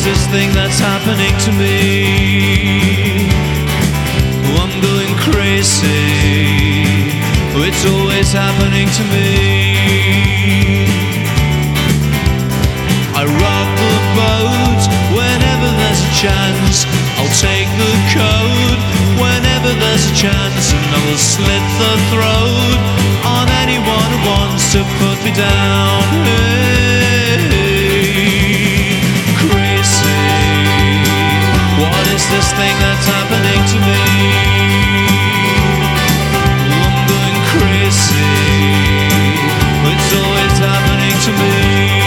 this thing that's happening to me? Oh, I'm going crazy. Oh, it's always happening to me. I rock the boat whenever there's a chance. I'll take the code whenever there's a chance, and I will slit the throat on anyone who wants to put me down. Hey, crazy. What is this thing that's happening to me? I'm going crazy. It's always happening to me.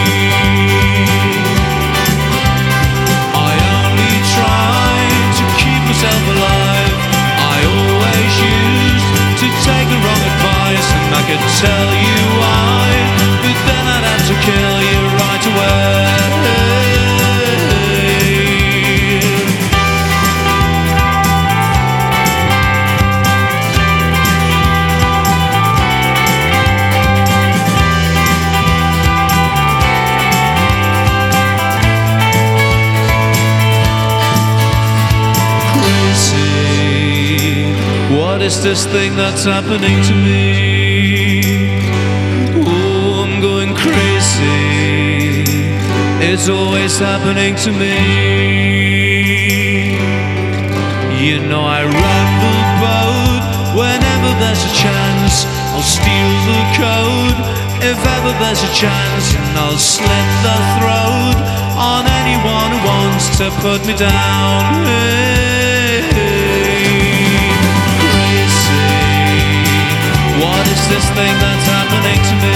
I only try to keep myself alive. I always used to take the wrong advice, and I could tell you why, but then I'd have to kill you right away. What is this thing that's happening to me? Oh, I'm going crazy. It's always happening to me. You know I rock the boat whenever there's a chance. I'll steal the code if ever there's a chance, and I'll slit the throat on anyone who wants to put me down. Hey. What is this thing that's happening to me?